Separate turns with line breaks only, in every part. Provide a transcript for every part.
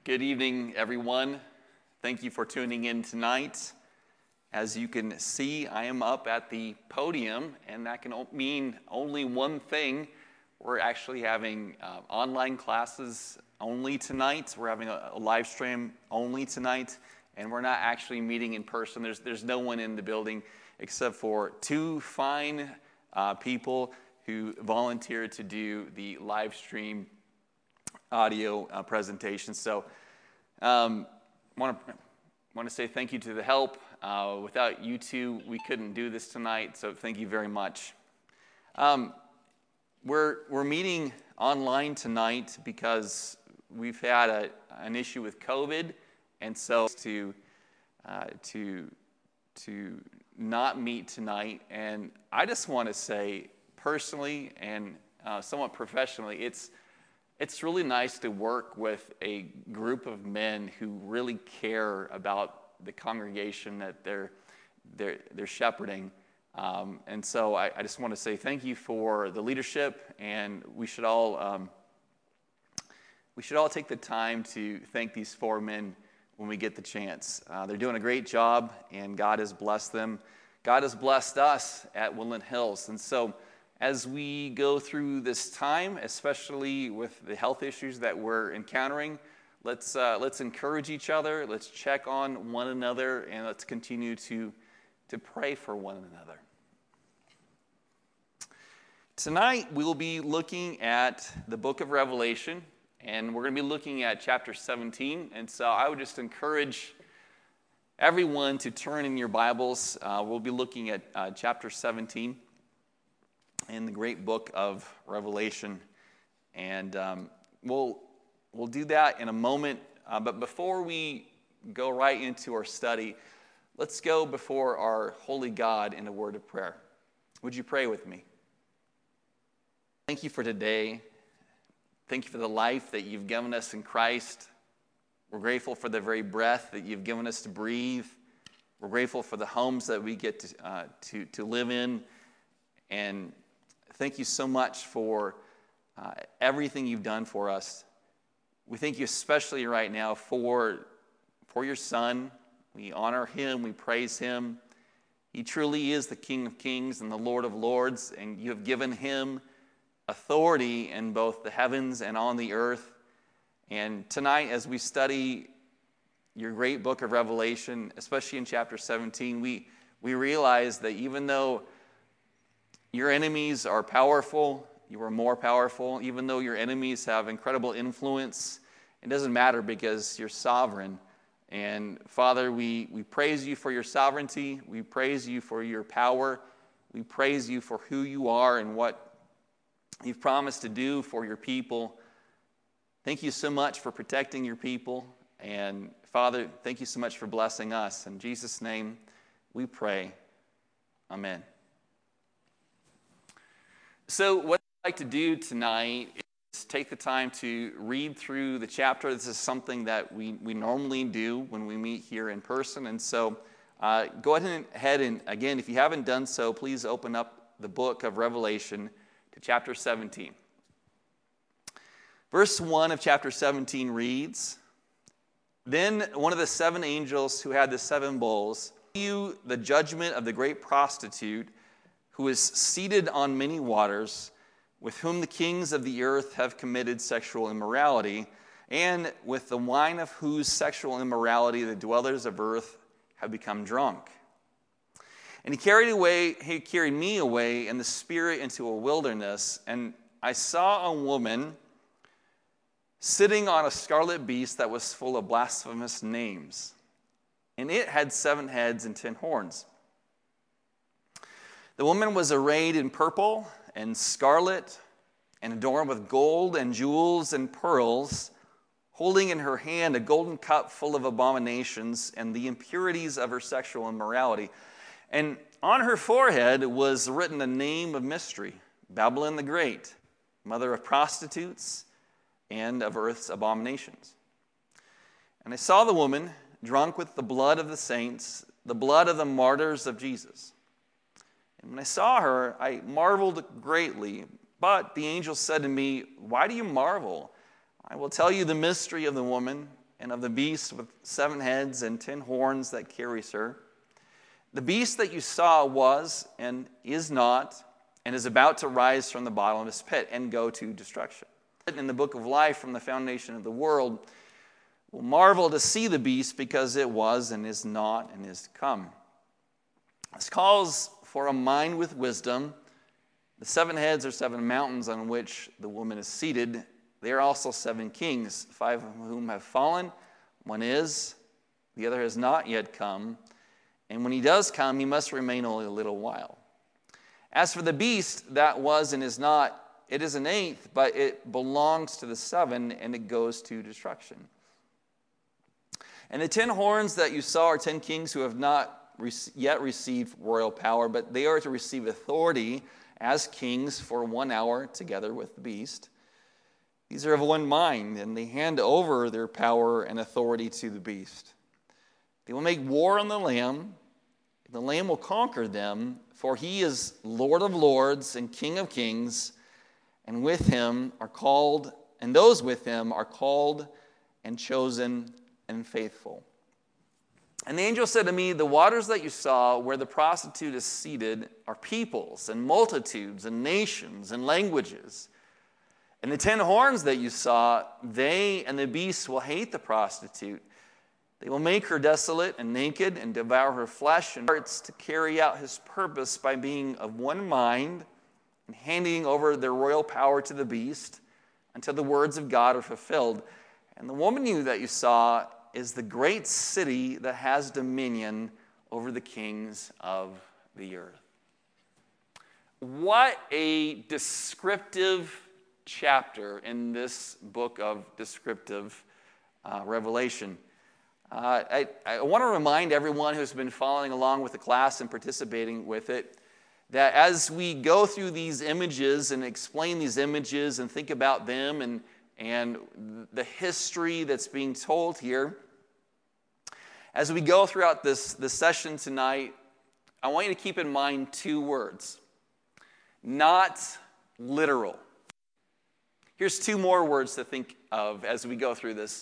Good evening, everyone. Thank you for tuning in tonight. As you can see, I am up at the podium, and that can mean only one thing. We're actually having online classes only tonight. We're having a live stream only tonight, and we're not actually meeting in person. There's no one in the building except for two fine people who volunteered to do the live stream audio presentation. So want to say thank you to the help. Without you two, we couldn't do this tonight, so thank you very much. We're meeting online tonight because we've had an issue with COVID, and so to not meet tonight. And I just want to say personally and somewhat professionally, it's really nice to work with a group of men who really care about the congregation that they're shepherding. And so I just want to say thank you for the leadership, and we should all take the time to thank these four men when we get the chance. They're doing a great job, and God has blessed them. God has blessed us at Woodland Hills, and so as we go through this time, especially with the health issues that we're encountering, let's encourage each other, let's check on one another, and let's continue to pray for one another. Tonight, we will be looking at the book of Revelation, and we're going to be looking at chapter 17. And so I would just encourage everyone to turn in your Bibles. We'll be looking at chapter 17. In the great book of Revelation, and we'll do that in a moment. But before we go right into our study, let's go before our holy God in a word of prayer. Would you pray with me? Thank you for today. Thank you for the life that you've given us in Christ. We're grateful for the very breath that you've given us to breathe. We're grateful for the homes that we get to live in, and thank you so much for everything you've done for us. We thank you especially right now for your Son. We honor him. We praise him. He truly is the King of Kings and the Lord of Lords, and you have given him authority in both the heavens and on the earth. And tonight, as we study your great book of Revelation, especially in chapter 17, we realize that even though your enemies are powerful, you are more powerful. Even though your enemies have incredible influence, it doesn't matter because you're sovereign. And Father, we praise you for your sovereignty. We praise you for your power. We praise you for who you are and what you've promised to do for your people. Thank you so much for protecting your people. And Father, thank you so much for blessing us. In Jesus' name we pray. Amen. So what I'd like to do tonight is take the time to read through the chapter. This is something that we normally do when we meet here in person. And so go ahead and, again, if you haven't done so, please open up the book of Revelation to chapter 17. Verse 1 of chapter 17 reads, "Then one of the seven angels who had the seven bowls, you the judgment of the great prostitute, who is seated on many waters, with whom the kings of the earth have committed sexual immorality, and with the wine of whose sexual immorality the dwellers of earth have become drunk. And he carried me away in the spirit into a wilderness, and I saw a woman sitting on a scarlet beast that was full of blasphemous names, and it had 7 heads and 10 horns. The woman was arrayed in purple and scarlet and adorned with gold and jewels and pearls, holding in her hand a golden cup full of abominations and the impurities of her sexual immorality. And on her forehead was written a name of mystery, Babylon the Great, mother of prostitutes and of earth's abominations. And I saw the woman drunk with the blood of the saints, the blood of the martyrs of Jesus. And when I saw her, I marveled greatly. But the angel said to me, 'Why do you marvel? I will tell you the mystery of the woman and of the beast with 7 heads and 10 horns that carries her. The beast that you saw was and is not, and is about to rise from the bottomless pit and go to destruction. In the book of life from the foundation of the world, will marvel to see the beast, because it was and is not and is to come. This calls for a mind with wisdom. The 7 heads are 7 mountains on which the woman is seated. They are also 7 kings, 5 of whom have fallen. One is, the other has not yet come. And when he does come, he must remain only a little while. As for the beast that was and is not, it is an 8th, but it belongs to the 7, and it goes to destruction. And the 10 horns that you saw are 10 kings who have not yet received royal power, but they are to receive authority as kings for 1 hour together with the beast. These are of one mind, and they hand over their power and authority to the beast. They will make war on the Lamb. The Lamb will conquer them, for he is Lord of lords and King of kings, and with him are called, and those with him are called and chosen and faithful. And the angel said to me, the waters that you saw where the prostitute is seated are peoples and multitudes and nations and languages. And the 10 horns that you saw, they and the beast will hate the prostitute. They will make her desolate and naked and devour her flesh and hearts to carry out his purpose by being of one mind and handing over their royal power to the beast until the words of God are fulfilled. And the woman that you saw is the great city that has dominion over the kings of the earth. What a descriptive chapter in this book of descriptive Revelation. I want to remind everyone who's been following along with the class and participating with it that as we go through these images and explain these images and think about them and the history that's being told here, as we go throughout this session tonight, I want you to keep in mind 2 words. Not literal. Here's 2 more words to think of as we go through this.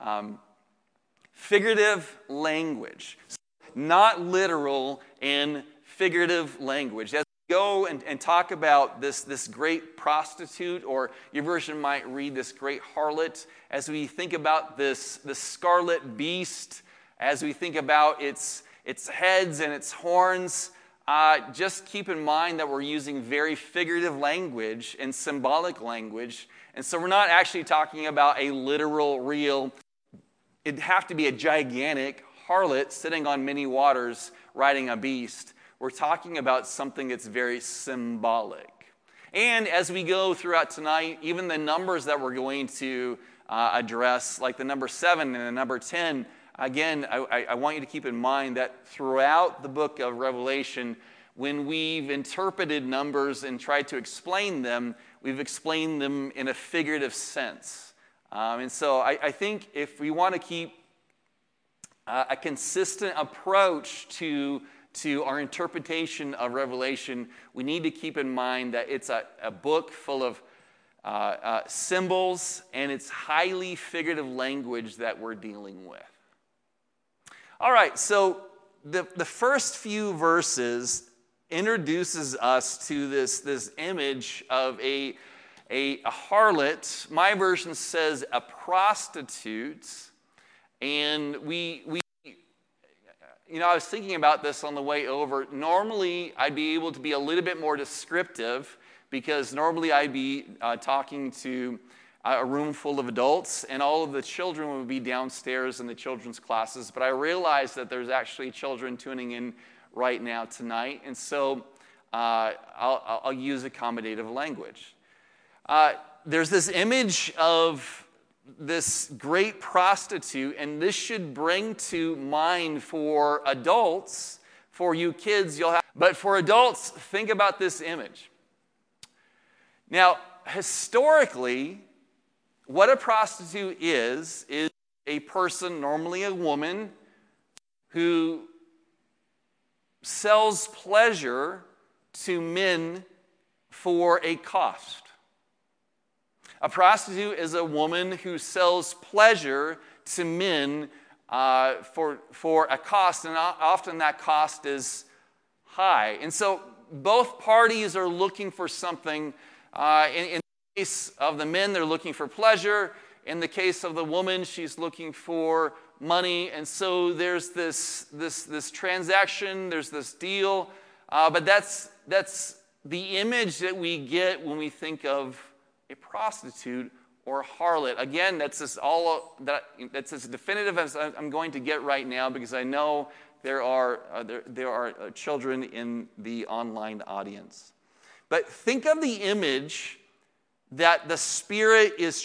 Figurative language. Not literal and figurative language. As we go and talk about this great prostitute, or your version might read this great harlot, as we think about this scarlet beast, as we think about its heads and its horns, just keep in mind that we're using very figurative language and symbolic language. And so we're not actually talking about a literal, real, it'd have to be a gigantic harlot sitting on many waters riding a beast. We're talking about something that's very symbolic. And as we go throughout tonight, even the numbers that we're going to address, like the number 7 and the number 10, again, I want you to keep in mind that throughout the book of Revelation, when we've interpreted numbers and tried to explain them, we've explained them in a figurative sense. And so I think if we want to keep a consistent approach to our interpretation of Revelation, we need to keep in mind that it's a book full of symbols, and it's highly figurative language that we're dealing with. All right, so the first few verses introduces us to this image of a harlot. My version says a prostitute. And I was thinking about this on the way over. Normally, I'd be able to be a little bit more descriptive, because normally I'd be talking to a room full of adults, and all of the children would be downstairs in the children's classes. But I realized that there's actually children tuning in right now tonight, and so I'll use accommodative language. There's this image of this great prostitute, and this should bring to mind for adults, for you kids, but for adults, think about this image. Now, historically, what a prostitute is a person, normally a woman, who sells pleasure to men for a cost. A prostitute is a woman who sells pleasure to men for a cost, and often that cost is high. And so both parties are looking for something. In the case of the men, they're looking for pleasure. In the case of the woman, she's looking for money. And so there's this transaction, there's this deal. But that's the image that we get when we think of a prostitute or harlot. Again, that's as definitive as I'm going to get right now, because I know there are children in the online audience. But think of the image that the Spirit is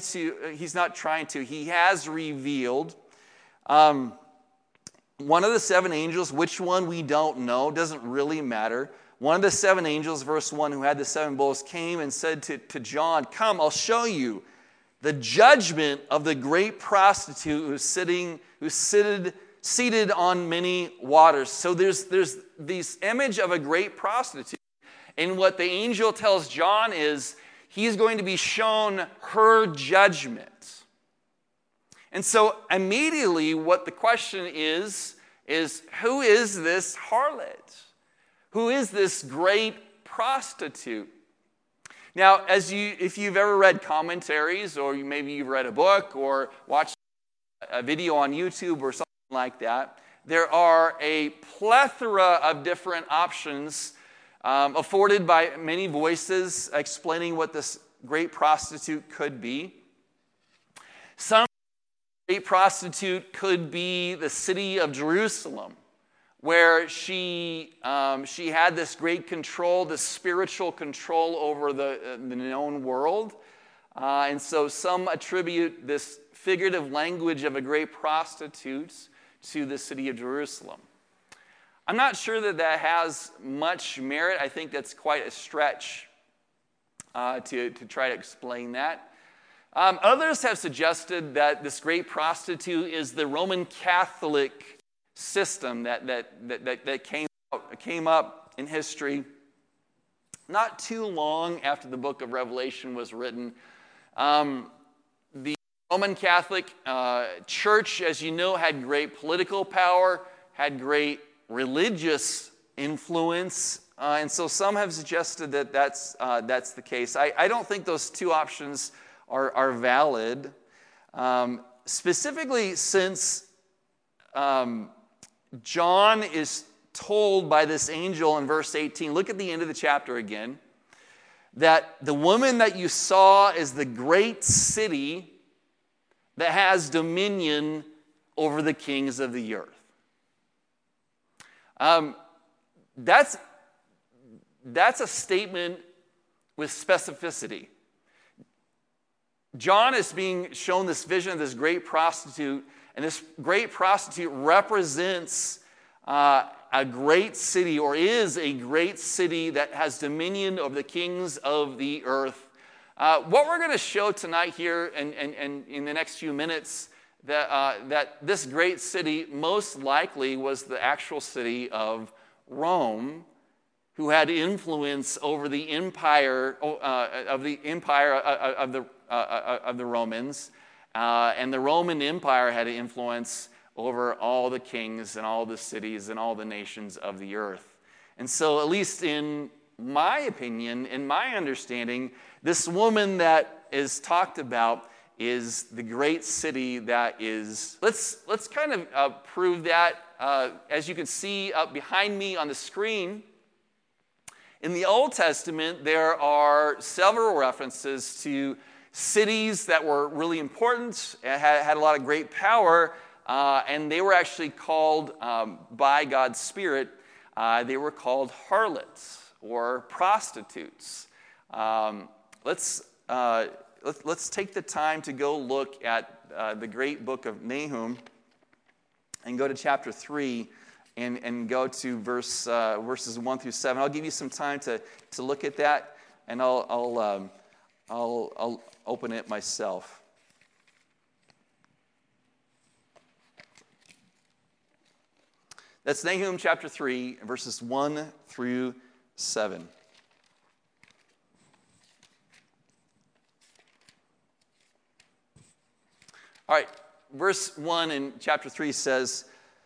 he has revealed. One of the seven angels, which one we don't know, doesn't really matter. One of the seven angels, verse 1, who had the seven bowls, came and said to John, "Come, I'll show you the judgment of the great prostitute who's seated on many waters." So there's this image of a great prostitute. And what the angel tells John is he's going to be shown her judgment. And so immediately what the question is who is this harlot? Who is this great prostitute? Now, if you've ever read commentaries, or maybe you've read a book or watched a video on YouTube or something like that, there are a plethora of different options afforded by many voices explaining what this great prostitute could be. Some great prostitute could be the city of Jerusalem, where she had this great control, this spiritual control over the known world. And so some attribute this figurative language of a great prostitute to the city of Jerusalem. I'm not sure that has much merit. I think that's quite a stretch to try to explain that. Others have suggested that this great prostitute is the Roman Catholic system that came up in history not too long after the book of Revelation was written. The Roman Catholic Church, as you know, had great political power, had great religious influence, and so some have suggested that that's the case. I don't think those two options are valid, specifically since John is told by this angel in verse 18, look at the end of the chapter again, that the woman that you saw is the great city that has dominion over the kings of the earth. That's a statement with specificity. John is being shown this vision of this great prostitute, and this great prostitute represents a great city, or is a great city that has dominion over the kings of the earth. What we're going to show tonight here and in the next few minutes, that this great city most likely was the actual city of Rome, who had influence over the empire of the Romans, and the Roman Empire had influence over all the kings and all the cities and all the nations of the earth. And so, at least in my opinion, in my understanding, this woman that is talked about is the great city that is. Let's kind of prove that. As you can see up behind me on the screen, in the Old Testament, there are several references to cities that were really important, had a lot of great power, and they were actually called, by God's Spirit, they were called harlots or prostitutes. Let's take the time to go look at the great book of Nahum and go to chapter 3 and go to verses 1 through 7. I'll give you some time to look at that, and I'll open it myself. That's Nahum chapter 3, verses 1 through 7. All right, verse 1 in chapter 3 says,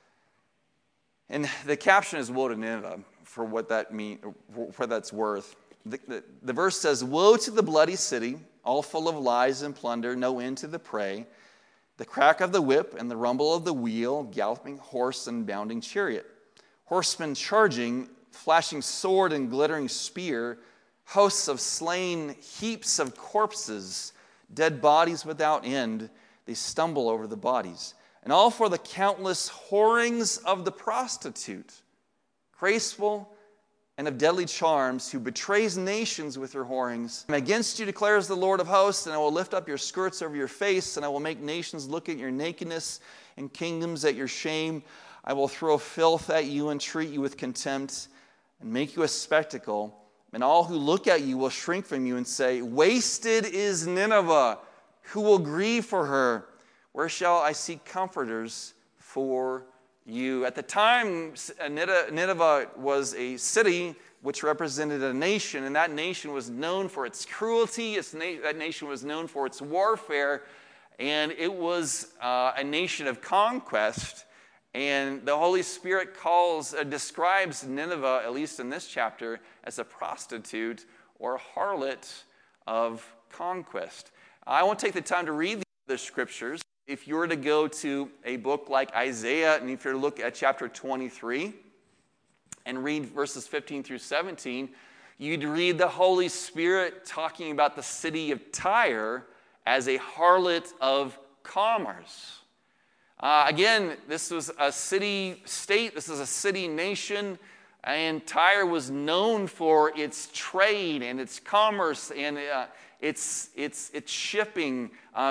and the caption is woe to Nineveh for what that means, for what that's worth. The verse says, woe to the bloody city, all full of lies and plunder, no end to the prey, the crack of the whip and the rumble of the wheel, galloping horse and bounding chariot, horsemen charging, flashing sword and glittering spear, hosts of slain, heaps of corpses, dead bodies without end, they stumble over the bodies. And all for the countless whorings of the prostitute, graceful and of deadly charms, who betrays nations with her whorings. And against you declares the Lord of hosts, and I will lift up your skirts over your face, and I will make nations look at your nakedness, and kingdoms at your shame. I will throw filth at you and treat you with contempt, and make you a spectacle. And all who look at you will shrink from you and say, wasted is Nineveh. Who will grieve for her? Where shall I seek comforters for you? At the time, Nineveh was a city which represented a nation, and that nation was known for its cruelty. That nation was known for its warfare, and it was a nation of conquest. And the Holy Spirit describes Nineveh, at least in this chapter, as a prostitute or a harlot of conquest. I won't take the time to read the scriptures. If you were to go to a book like Isaiah, and if you were to look at chapter 23 and read verses 15 through 17, you'd read the Holy Spirit talking about the city of Tyre as a harlot of commerce. Again, this was a city-state, this is a city-nation, and Tyre was known for its trade and its commerce and its shipping.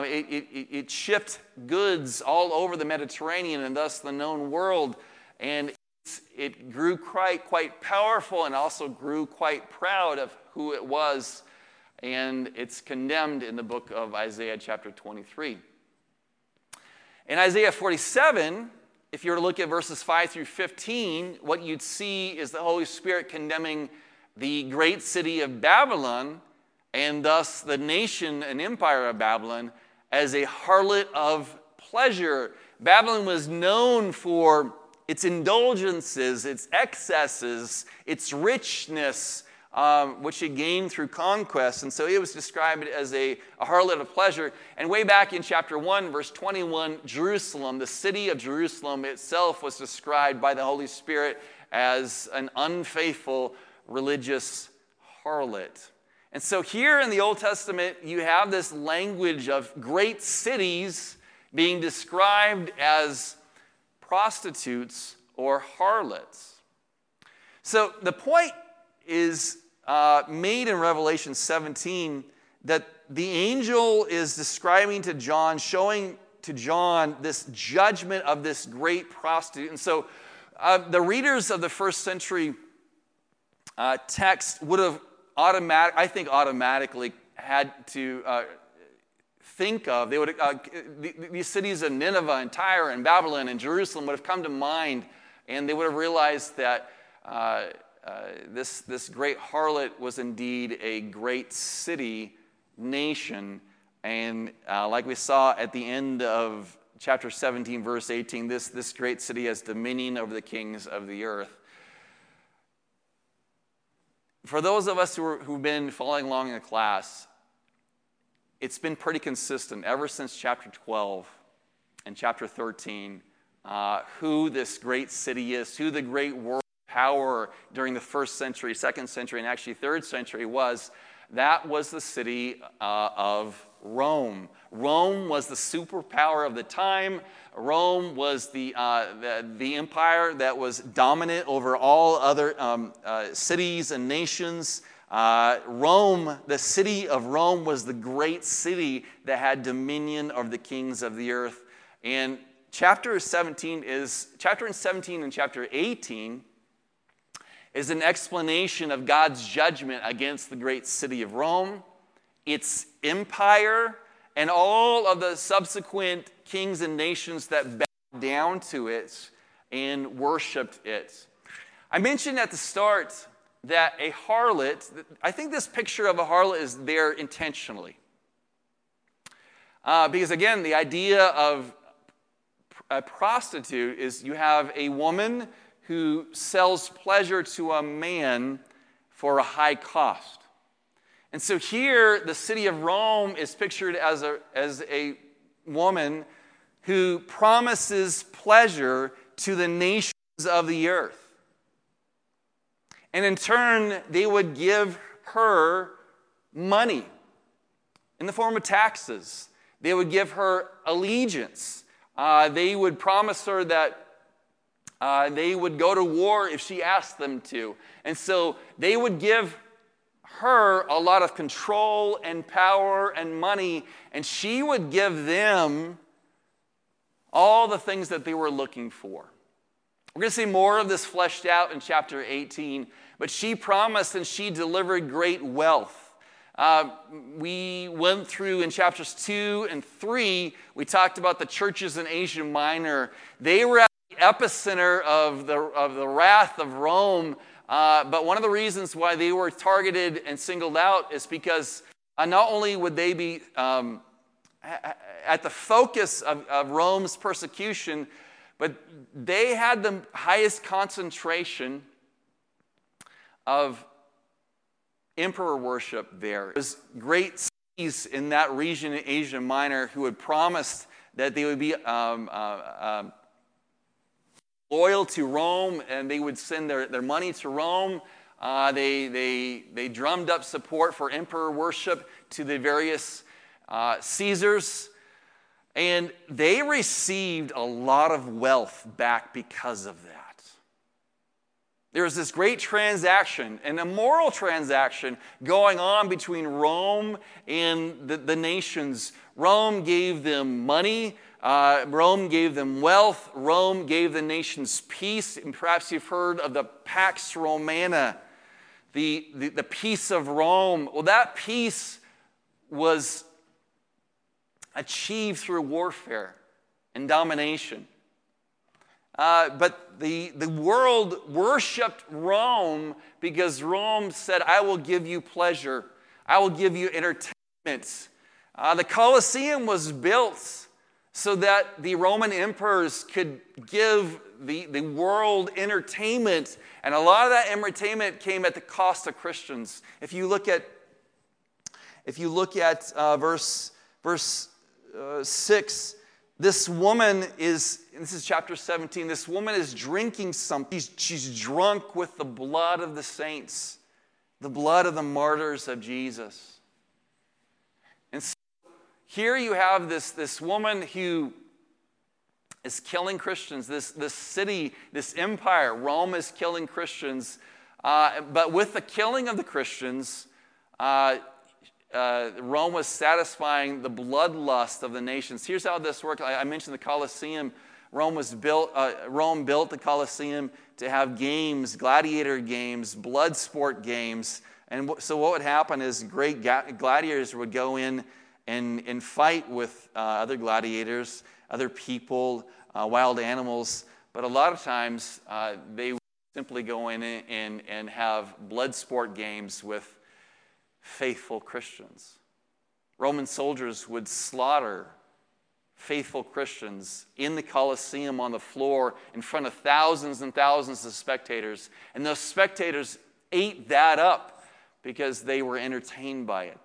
It shipped goods all over the Mediterranean and thus the known world, and it grew quite powerful and also grew quite proud of who it was, and it's condemned in the book of Isaiah chapter 23. In Isaiah 47, if you were to look at verses 5 through 15, what you'd see is the Holy Spirit condemning the great city of Babylon, and thus the nation and empire of Babylon, as a harlot of pleasure. Babylon was known for its indulgences, its excesses, its richness, which it gained through conquest. And so it was described as a harlot of pleasure. And way back in chapter 1, verse 21, Jerusalem, the city of Jerusalem itself, was described by the Holy Spirit as an unfaithful religious harlot. And so here in the Old Testament, you have this language of great cities being described as prostitutes or harlots. So the point is made in Revelation 17 that the angel is describing to John, showing to John this judgment of this great prostitute. And so the readers of the first century text would have automatically had to think of, these cities of Nineveh and Tyre and Babylon and Jerusalem would have come to mind, and they would have realized that this great harlot was indeed a great city nation. And like we saw at the end of chapter 17, verse 18, this great city has dominion over the kings of the earth. For those of us who've been following along in the class, it's been pretty consistent ever since chapter 12 and chapter 13, who this great city is, who the great world power during the first century, second century, and actually third century was. That was the city of Rome. Rome was the superpower of the time. Rome was the empire that was dominant over all other cities and nations. Rome, the city of Rome, was the great city that had dominion over the kings of the earth. And chapter 17 and chapter 18 is an explanation of God's judgment against the great city of Rome, its empire, and all of the subsequent kings and nations that bowed down to it and worshiped it. I mentioned at the start that a harlot, I think this picture of a harlot is there intentionally. Because again, the idea of a prostitute is you have a woman who sells pleasure to a man for a high cost. And so here, the city of Rome is pictured as a woman who promises pleasure to the nations of the earth. And in turn, they would give her money in the form of taxes. They would give her allegiance. They would promise her that they would go to war if she asked them to. And so they would give her a lot of control and power and money, and she would give them all the things that they were looking for. We're going to see more of this fleshed out in chapter 18, but she promised and she delivered great wealth. We went through in chapters 2 and 3, we talked about the churches in Asia Minor. They were at the epicenter of the wrath of Rome, but one of the reasons why they were targeted and singled out is because not only would they be at the focus of Rome's persecution, but they had the highest concentration of emperor worship there. There was great cities in that region in Asia Minor who had promised that they would be loyal to Rome, and they would send their money to Rome. They drummed up support for emperor worship to the various Caesars, and they received a lot of wealth back because of that. There was this great transaction, an immoral transaction going on between Rome and the nations. Rome gave them money. Rome gave them wealth. Rome gave the nations peace. And perhaps you've heard of the Pax Romana, the peace of Rome. Well, that peace was achieved through warfare and domination. But the world worshipped Rome because Rome said, I will give you pleasure. I will give you entertainment. The Colosseum was built so that the Roman emperors could give the world entertainment. And a lot of that entertainment came at the cost of Christians. If you look at verse 6, this woman is, this is chapter 17, this woman is drinking something. She's drunk with the blood of the saints, the blood of the martyrs of Jesus. And so here you have this woman who is killing Christians, this city, this empire. Rome is killing Christians. But with the killing of the Christians, Rome was satisfying the bloodlust of the nations. Here's how this worked. I mentioned the Colosseum. Rome built the Colosseum to have games, gladiator games, blood sport games. And so what would happen is great gladiators would go in and fight with other gladiators, other people, wild animals. But a lot of times they would simply go in and have blood sport games with faithful Christians. Roman soldiers would slaughter faithful Christians in the Colosseum on the floor in front of thousands and thousands of spectators. And those spectators ate that up because they were entertained by it.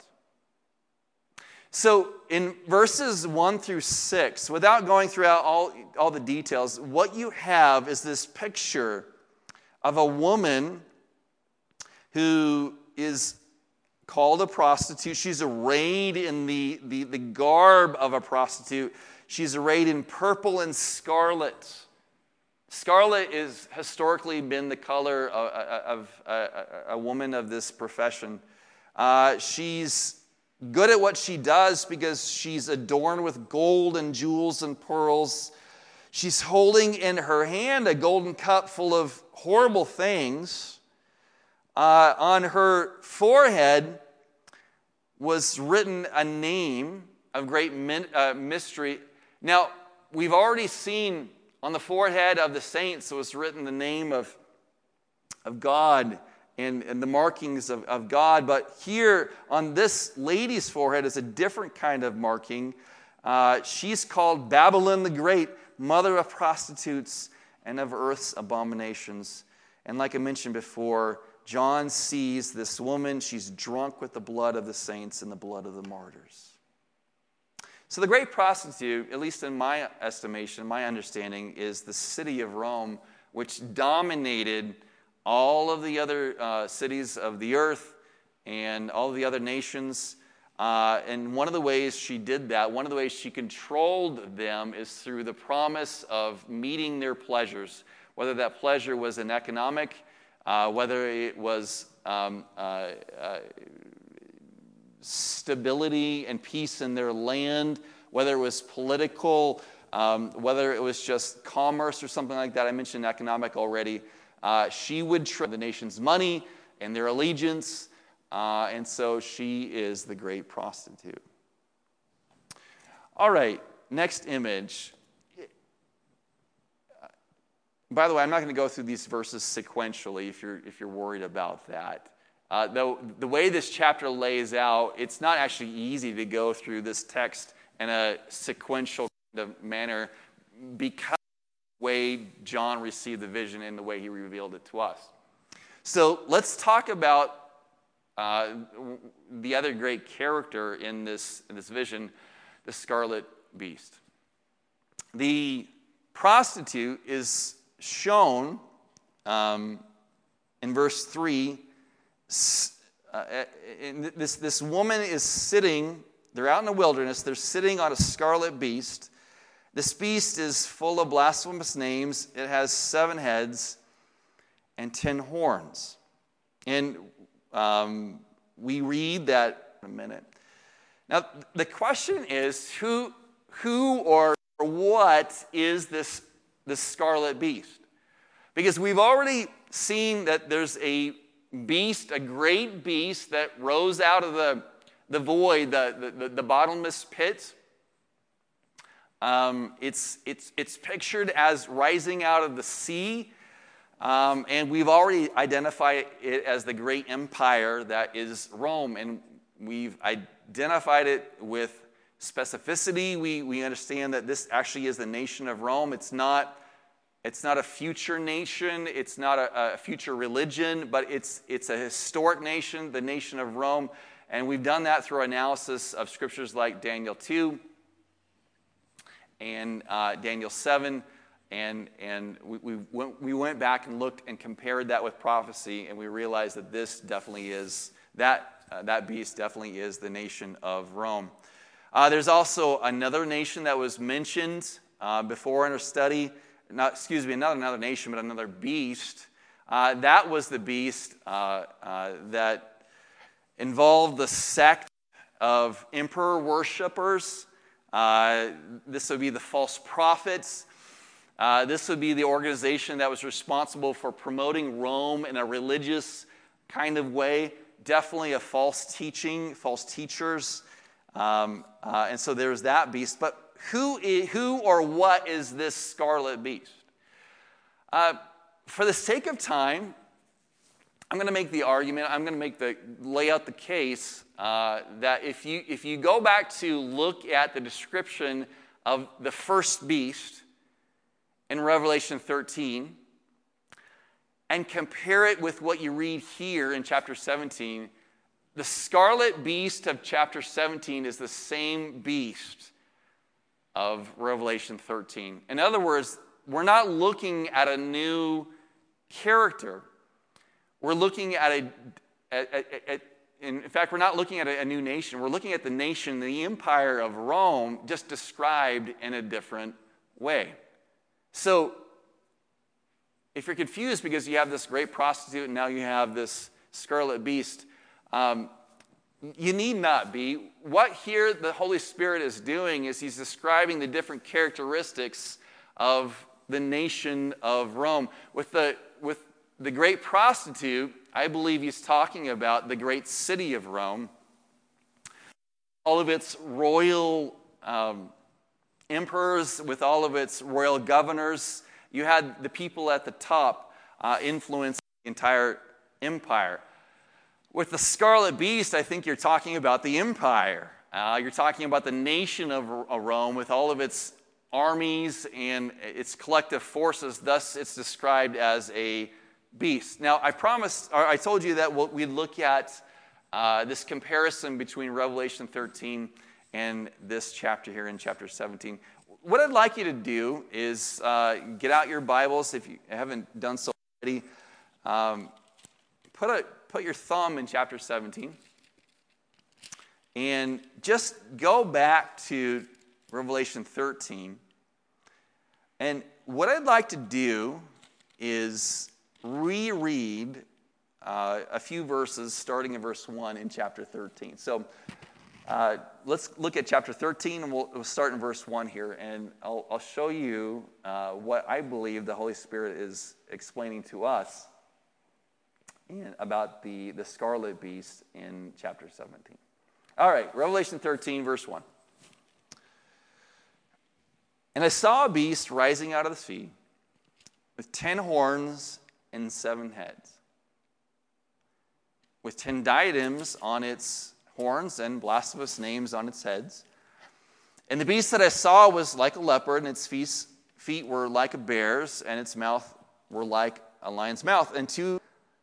So in verses 1 through 6, without going throughout all the details, what you have is this picture of a woman who is called a prostitute. She's arrayed in the garb of a prostitute. She's arrayed in purple and scarlet. Scarlet has historically been the color of a woman of this profession. She's good at what she does because she's adorned with gold and jewels and pearls. She's holding in her hand a golden cup full of horrible things. On her forehead was written a name of great mystery. Now, we've already seen on the forehead of the saints was written the name of God and the markings of God. But here on this lady's forehead is a different kind of marking. She's called Babylon the Great, mother of prostitutes and of earth's abominations. And like I mentioned before, John sees this woman. She's drunk with the blood of the saints and the blood of the martyrs. So the great prostitute, at least in my estimation, my understanding, is the city of Rome, which dominated all of the other cities of the earth and all of the other nations. And one of the ways she did that, one of the ways she controlled them, is through the promise of meeting their pleasures, whether that pleasure was an economic, whether it was stability and peace in their land, whether it was political, whether it was just commerce or something like that. I mentioned economic already. She would trade the nation's money and their allegiance, and so she is the great prostitute. All right, next image. By the way, I'm not going to go through these verses sequentially if you're worried about that. Though the way this chapter lays out, it's not actually easy to go through this text in a sequential kind of manner because of the way John received the vision and the way he revealed it to us. So let's talk about the other great character in this vision, the scarlet beast. The prostitute is shown in verse 3. This woman is sitting, they're out in the wilderness, they're sitting on a scarlet beast. This beast is full of blasphemous names. It has 7 heads and 10 horns. And we read that in a minute. Now, the question is, who or what is this scarlet beast? Because we've already seen that there's a beast, a great beast that rose out of the void, the bottomless pit. It's pictured as rising out of the sea, and we've already identified it as the great empire that is Rome, and we've identified it with specificity. We understand that this actually is the nation of Rome. It's not a future nation. It's not a future religion, but it's a historic nation, the nation of Rome. And we've done that through analysis of scriptures like Daniel 2 and Daniel 7. And we went back and looked and compared that with prophecy, and we realized that this definitely is, that beast definitely is the nation of Rome. There's also another nation that was mentioned before in our study. Not another nation, but another beast. That was the beast that involved the sect of emperor worshipers. This would be the false prophets. This would be the organization that was responsible for promoting Rome in a religious kind of way. Definitely a false teaching, false teachers. And so there's that beast. But who or what is this scarlet beast? For the sake of time, I'm going to make the argument, I'm going to lay out the case that if you go back to look at the description of the first beast in Revelation 13 and compare it with what you read here in chapter 17, the scarlet beast of chapter 17 is the same beast of Revelation 13. In other words, we're not looking at a new character. We're looking at in fact, we're not looking at a new nation. We're looking at the nation, the empire of Rome, just described in a different way. So, if you're confused because you have this great prostitute and now you have this scarlet beast, you need not be. What here the Holy Spirit is doing is he's describing the different characteristics of the nation of Rome. With the great prostitute, I believe he's talking about the great city of Rome, all of its royal emperors, with all of its royal governors. You had the people at the top influence the entire empire. With the scarlet beast, I think you're talking about the empire. You're talking about the nation of Rome with all of its armies and its collective forces. Thus, it's described as a beast. Now, I told you that we'd look at this comparison between Revelation 13 and this chapter here in chapter 17. What I'd like you to do is get out your Bibles if you haven't done so already. Put your thumb in chapter 17 and just go back to Revelation 13. And what I'd like to do is reread a few verses starting in verse 1 in chapter 13. So let's look at chapter 13, and we'll start in verse 1 here, and I'll show you what I believe the Holy Spirit is explaining to us about the scarlet beast in chapter 17. All right, Revelation 13, verse 1. And I saw a beast rising out of the sea with 10 horns and 7 heads, with 10 diadems on its horns and blasphemous names on its heads. And the beast that I saw was like a leopard, and its feet were like a bear's, and its mouth were like a lion's mouth. And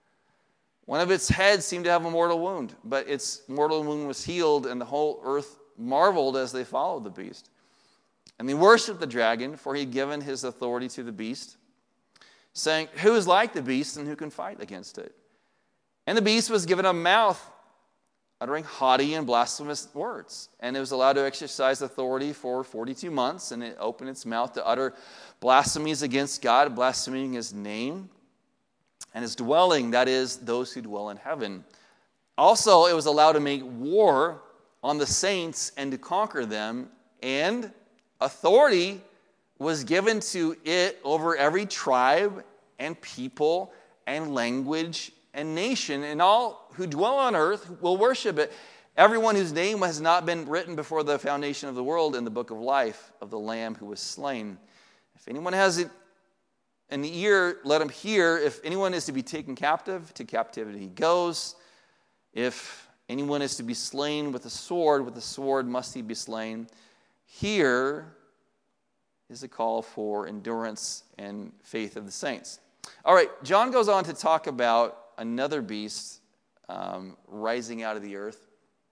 one of its heads seemed to have a mortal wound, but its mortal wound was healed, and the whole earth marveled as they followed the beast. And they worshipped the dragon, for he had given his authority to the beast, saying, "Who is like the beast, and who can fight against it?" And the beast was given a mouth, uttering haughty and blasphemous words. And it was allowed to exercise authority for 42 months, and it opened its mouth to utter blasphemies against God, blaspheming his name and his dwelling, that is, those who dwell in heaven. Also, it was allowed to make war on the saints and to conquer them, and authority was given to it over every tribe and people and language and nation, and all who dwell on earth will worship it. Everyone whose name has not been written before the foundation of the world in the book of life of the Lamb who was slain. If anyone has an ear, let him hear. If anyone is to be taken captive, to captivity he goes. If anyone is to be slain with the sword must he be slain. Here is a call for endurance and faith of the saints. All right, John goes on to talk about another beast rising out of the earth.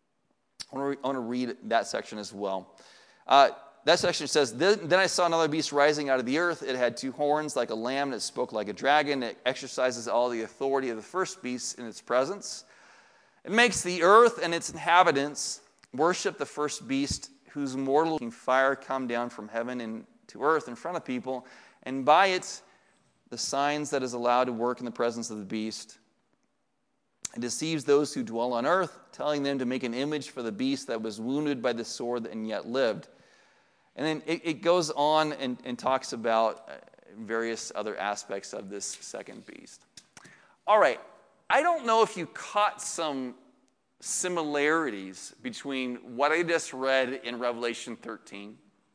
I want to read that section as well. That section says, Then I saw another beast rising out of the earth. It had 2 horns like a lamb, and it spoke like a dragon. It exercises all the authority of the first beast in its presence. It makes the earth and its inhabitants worship the first beast, whose mortal fire come down from heaven into earth in front of people, and by it the signs that is allowed to work in the presence of the beast. It deceives those who dwell on earth, telling them to make an image for the beast that was wounded by the sword and yet lived. And then it goes on and talks about various other aspects of this second beast. All right, I don't know if you caught some similarities between what I just read in Revelation 13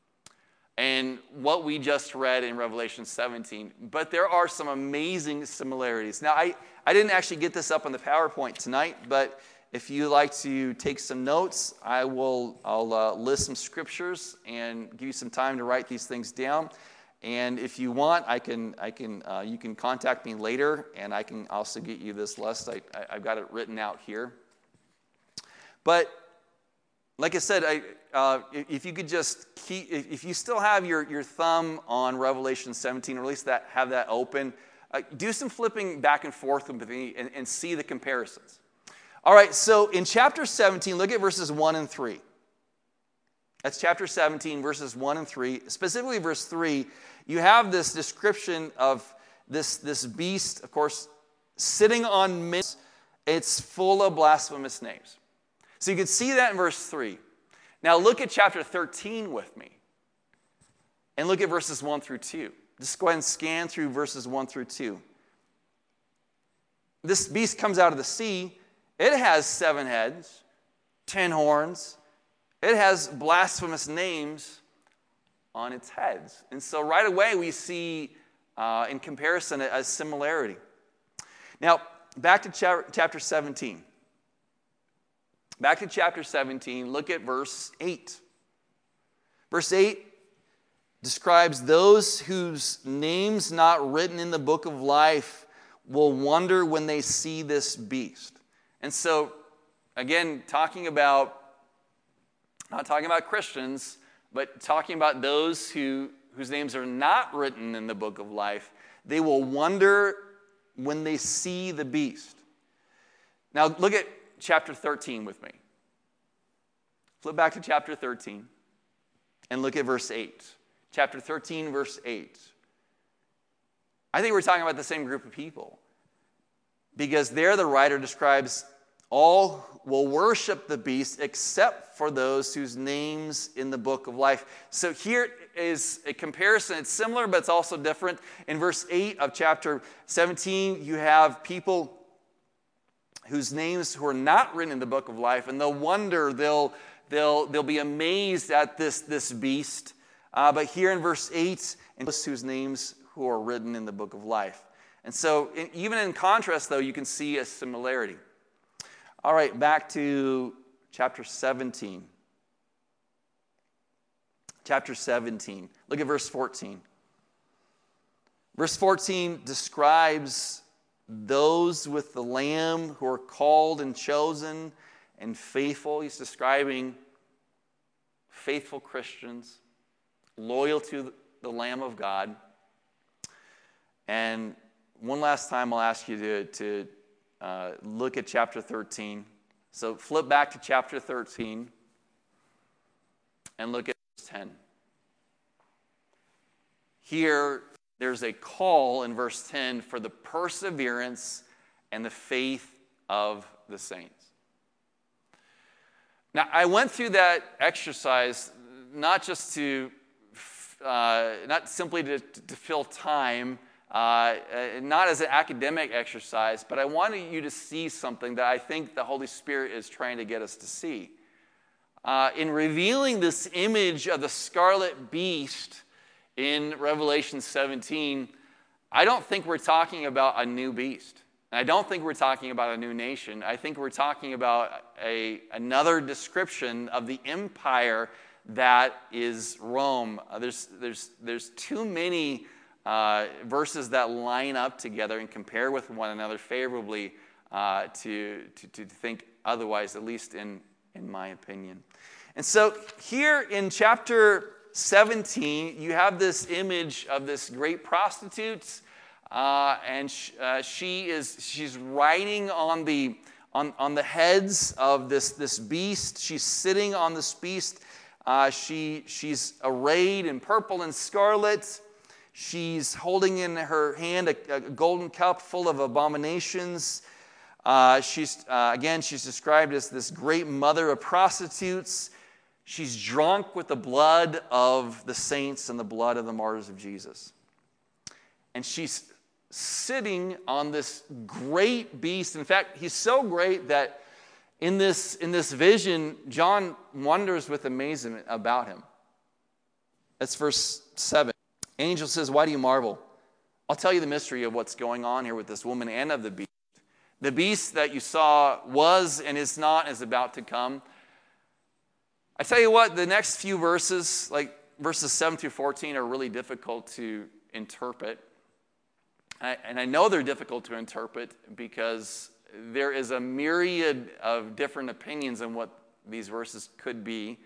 and what we just read in Revelation 17, but there are some amazing similarities. Now, I didn't actually get this up on the PowerPoint tonight, but if you like to take some notes, I'll list some scriptures and give you some time to write these things down. And if you want, you can contact me later, and I can also get you this list. I've got it written out here. But like I said, if you could just if you still have your thumb on Revelation 17, or at least have that open, do some flipping back and forth with me and see the comparisons. All right, so in chapter 17, look at verses 1 and 3. That's chapter 17, verses 1 and 3. Specifically, verse 3, you have this description of this beast, of course, sitting on midst. It's full of blasphemous names. So you can see that in verse 3. Now look at chapter 13 with me. And look at verses 1 through 2. Just go ahead and scan through verses 1 through 2. This beast comes out of the sea. It has 7 heads, 10 horns. It has blasphemous names on its heads. And so right away we see, in comparison, a similarity. Now, back to chapter 17. Back to chapter 17, look at verse 8. Verse 8 describes those whose names not written in the book of life will wonder when they see this beast. And so, again, not talking about Christians, but talking about those whose names are not written in the book of life, they will wonder when they see the beast. Now, look at chapter 13 with me. Flip back to chapter 13 and look at verse 8. Chapter 13, verse 8. I think we're talking about the same group of people, because there the writer describes all will worship the beast except for those whose names in the book of life. So here is a comparison. It's similar, but it's also different. In verse 8 of chapter 17, you have people whose names who are not written in the book of life, and they'll wonder, they'll be amazed at this beast. But here in verse 8, and those whose names who are written in the book of life. And so even in contrast, though, you can see a similarity. All right, back to chapter 17. Chapter 17. Look at verse 14. Verse 14 describes those with the Lamb who are called and chosen and faithful. He's describing faithful Christians, loyal to the Lamb of God. And one last time I'll ask you to look at chapter 13. So flip back to chapter 13 and look at verse 10. Here, there's a call in verse 10 for the perseverance and the faith of the saints. Now, I went through that exercise not simply to fill time, not as an academic exercise, but I wanted you to see something that I think the Holy Spirit is trying to get us to see. In revealing this image of the scarlet beast in Revelation 17, I don't think we're talking about a new beast. I don't think we're talking about a new nation. I think we're talking about another description of the empire that is Rome. There's too many verses that line up together and compare with one another favorably to think otherwise, at least in my opinion. And so here in chapter 17, you have this image of this great prostitute, and she's riding on the heads of this beast. She's sitting on this beast. She's arrayed in purple and scarlet. She's holding in her hand a golden cup full of abominations. She's described as this great mother of prostitutes. She's drunk with the blood of the saints and the blood of the martyrs of Jesus. And she's sitting on this great beast. In fact, he's so great that in this vision, John wonders with amazement about him. That's verse 7. Angel says, "Why do you marvel? I'll tell you the mystery of what's going on here with this woman and of the beast. The beast that you saw was and is not and is about to come." I tell you what, the next few verses, like verses 7 through 14, are really difficult to interpret. And I know they're difficult to interpret because there is a myriad of different opinions on what these verses could be.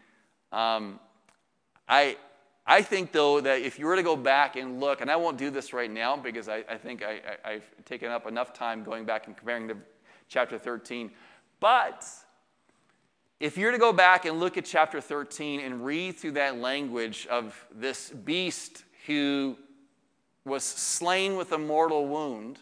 I think, though, that if you were to go back and look, and I won't do this right now because I think I've taken up enough time going back and comparing to chapter 13, but if you're to go back and look at chapter 13 and read through that language of this beast who was slain with a mortal wound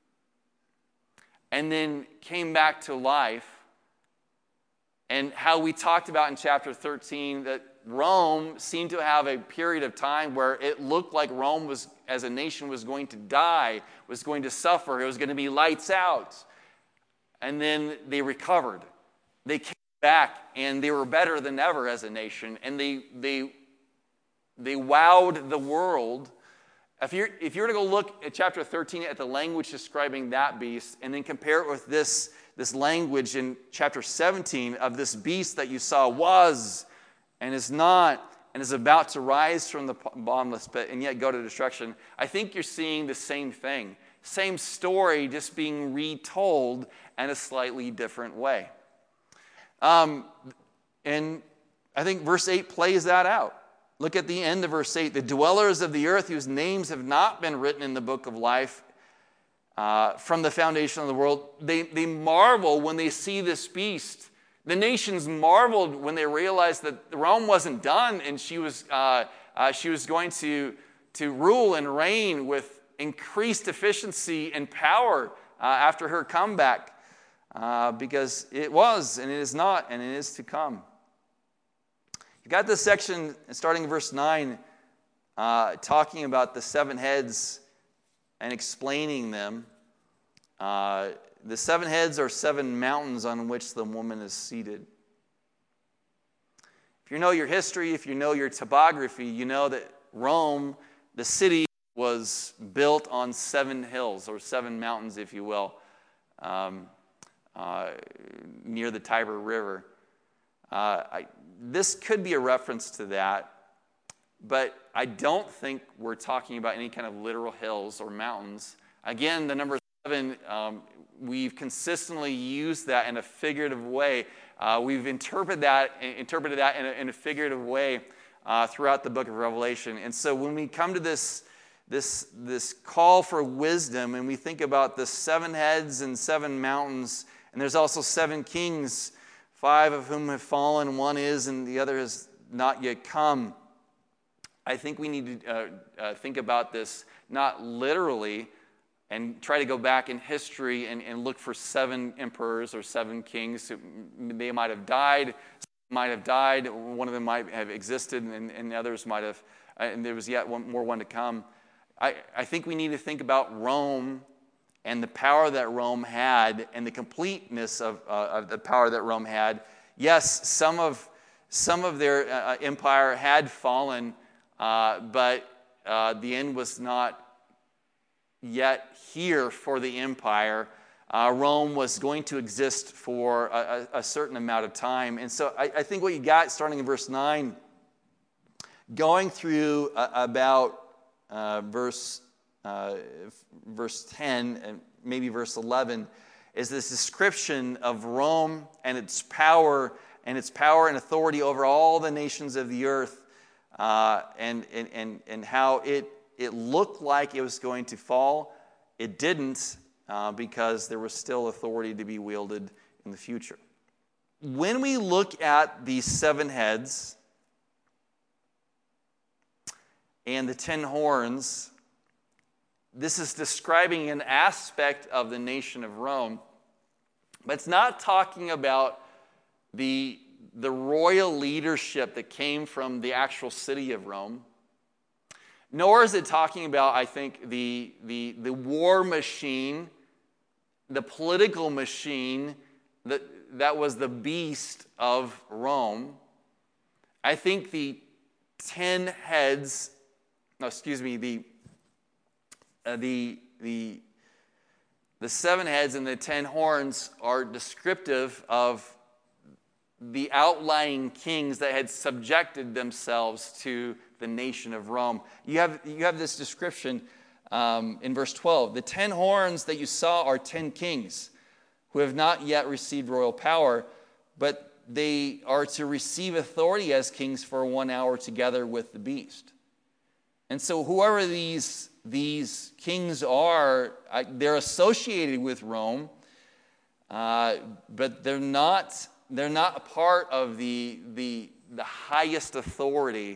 and then came back to life, and how we talked about in chapter 13 that Rome seemed to have a period of time where it looked like Rome was, as a nation, was going to die, was going to suffer, it was going to be lights out. And then they recovered. They came back, and they were better than ever as a nation, and they wowed the world. If you're to go look at chapter 13 at the language describing that beast, and then compare it with this this language in chapter 17 of this beast that you saw was and is not and is about to rise from the bottomless pit and yet go to destruction, I think you're seeing the same thing. Same story, just being retold in a slightly different way. And I think verse 8 plays that out. Look at the end of verse 8. The dwellers of the earth whose names have not been written in the book of life from the foundation of the world, they marvel when they see this beast. The nations marveled when they realized that Rome wasn't done and she was going to rule and reign with increased efficiency and power after her comeback, because it was and it is not and it is to come. You got this section starting in verse 9 talking about the 7 heads and explaining them. The 7 heads are 7 mountains on which the woman is seated. If you know your history, if you know your topography, you know that Rome, the city, was built on 7 hills, or 7 mountains, if you will, near the Tiber River. This could be a reference to that, but I don't think we're talking about any kind of literal hills or mountains. Again, the number 7, we've consistently used that in a figurative way. We've interpreted that in a figurative way throughout the book of Revelation. And so when we come to this call for wisdom, and we think about the 7 heads and 7 mountains, and there's also 7 kings, 5 of whom have fallen, 1 is, and the other has not yet come. I think we need to think about this not literally, and try to go back in history and look for 7 emperors or 7 kings. They might have died, one of them might have existed, and others might have, and there was yet one to come. I think we need to think about Rome and the power that Rome had and the completeness of the power that Rome had. Yes, some of their empire had fallen, but the end was not yet here for the empire. Rome was going to exist for a certain amount of time. And so I think what you got starting in verse 9, going through about verse 10 and maybe verse 11, is this description of Rome and its power and authority over all the nations of the earth, and how it looked like it was going to fall. It didn't, because there was still authority to be wielded in the future. When we look at these 7 heads and the 10 horns, this is describing an aspect of the nation of Rome, but it's not talking about the royal leadership that came from the actual city of Rome. Nor is it talking about, I think, the war machine, the political machine that was the beast of Rome. I think the 7 heads and the 10 horns are descriptive of the outlying kings that had subjected themselves to the nation of Rome. You have this description in verse 12. The 10 horns that you saw are 10 kings who have not yet received royal power, but they are to receive authority as kings for 1 hour together with the beast. And so whoever these kings are, they're associated with Rome, but they're not a part of the highest authority.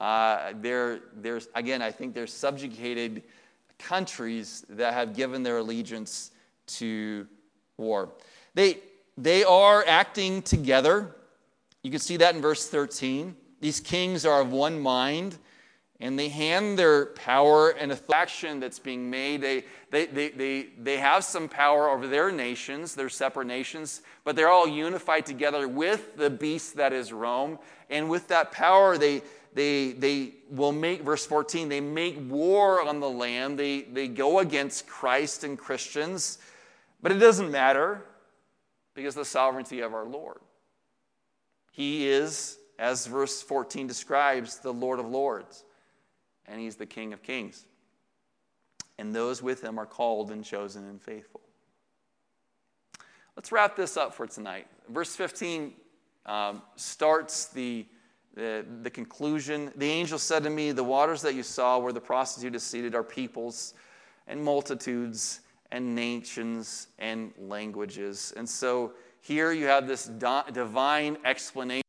Again, I think they're subjugated countries that have given their allegiance to war. They are acting together. You can see that in verse 13. These kings are of one mind, and they hand their power and action that's being made. They have some power over their nations, their separate nations, but they're all unified together with the beast that is Rome. And with that power, they will make, verse 14, they make war on the land. They go against Christ and Christians, but it doesn't matter. because of the sovereignty of our Lord. He is, as verse 14 describes, the Lord of lords, and he's the King of kings. And those with him are called and chosen and faithful. Let's wrap this up for tonight. Verse 15 starts the conclusion. The angel said to me, the waters that you saw where the prostitute is seated are peoples and multitudes and nations and languages. And so here you have this divine explanation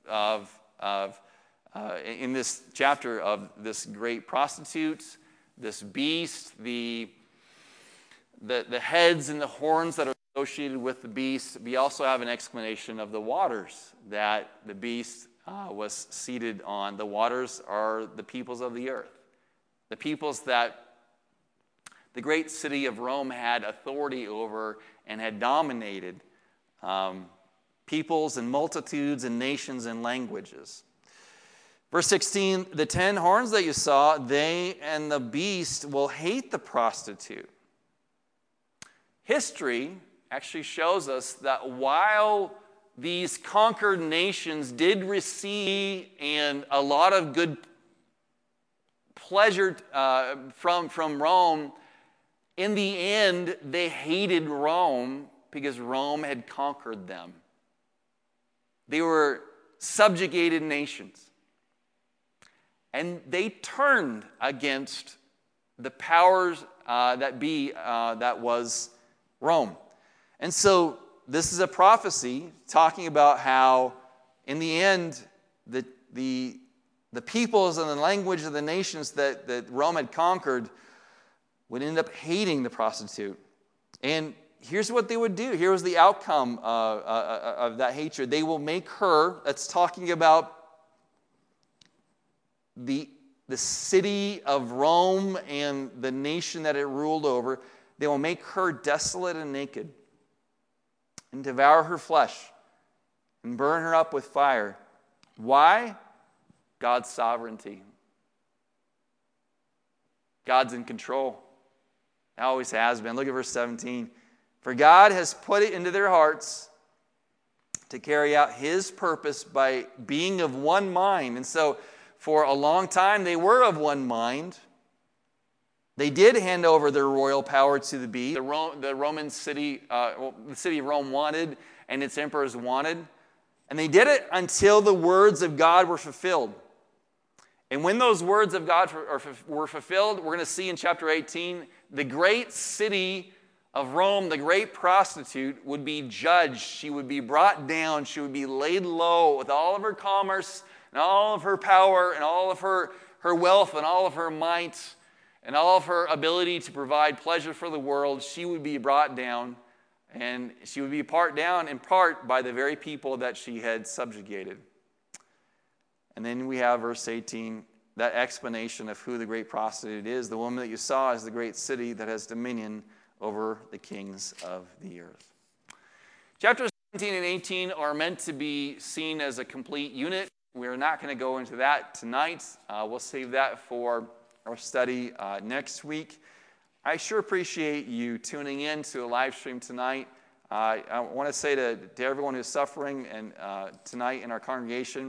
in this chapter of this great prostitute, this beast, the heads and the horns that are associated with the beast. We also have an explanation of the waters that the beast was seated on. The waters are the peoples of the earth, the peoples that the great city of Rome had authority over and had dominated, peoples and multitudes and nations and languages. Verse 16, the 10 horns that you saw, they and the beast will hate the prostitute. History actually shows us that while these conquered nations did receive and a lot of good pleasure from Rome, in the end, they hated Rome because Rome had conquered them. They were subjugated nations. And they turned against the powers that was Rome. And so this is a prophecy talking about how, in the end, the peoples and the language of the nations that Rome had conquered would end up hating the prostitute. And here's what they would do. Here was the outcome of that hatred. They will make her, that's talking about the city of Rome and the nation that it ruled over, they will make her desolate and naked and devour her flesh and burn her up with fire. Why? God's sovereignty. God's in control. It always has been. Look at verse 17. For God has put it into their hearts to carry out his purpose by being of one mind. And so for a long time, they were of one mind. They did hand over their royal power to the beast. The Roman city, the city of Rome wanted, and its emperors wanted. And they did it until the words of God were fulfilled. And when those words of God were fulfilled, we're going to see in chapter 18, the great city of Rome, the great prostitute, would be judged. She would be brought down. She would be laid low with all of her commerce and all of her power and all of her wealth and all of her might and all of her ability to provide pleasure for the world. She would be brought down, and she would be brought down in part by the very people that she had subjugated. And then we have verse 18, that explanation of who the great prostitute is. The woman that you saw is the great city that has dominion over the kings of the earth. Chapters 17 and 18 are meant to be seen as a complete unit. We're not going to go into that tonight. We'll save that for our study next week. I sure appreciate you tuning in to a live stream tonight. I want to say to everyone who's suffering and tonight in our congregation,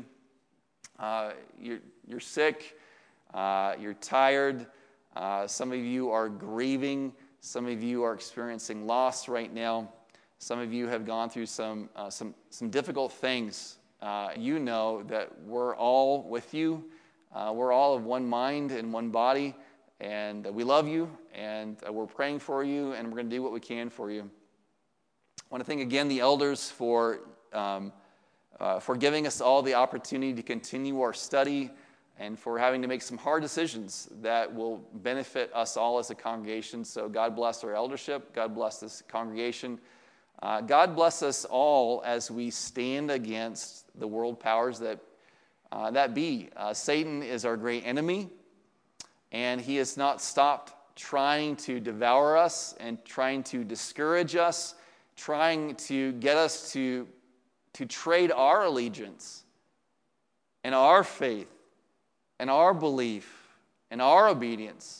you're sick, you're tired, some of you are grieving, some of you are experiencing loss right now, some of you have gone through some difficult things. You know that we're all with you, we're all of one mind and one body, and we love you, and we're praying for you, and we're going to do what we can for you. I want to thank again the elders for giving us all the opportunity to continue our study and for having to make some hard decisions that will benefit us all as a congregation. So God bless our eldership. God bless this congregation. God bless us all as we stand against the world powers that be. Satan is our great enemy, and he has not stopped trying to devour us and trying to discourage us, trying to get us to trade our allegiance and our faith and our belief and our obedience.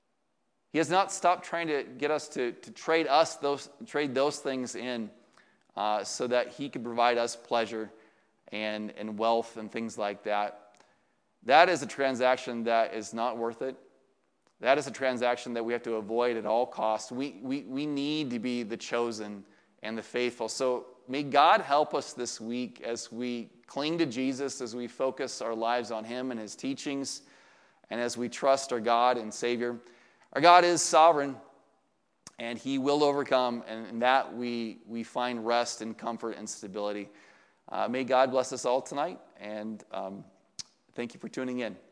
He has not stopped trying to get us to trade those things in so that he could provide us pleasure and wealth and things like that. That is a transaction that is not worth it. That is a transaction that we have to avoid at all costs. We need to be the chosen and the faithful. So may God help us this week as we cling to Jesus, as we focus our lives on him and his teachings, and as we trust our God and Savior. Our God is sovereign, and he will overcome, and in that we find rest and comfort and stability. May God bless us all tonight, and thank you for tuning in.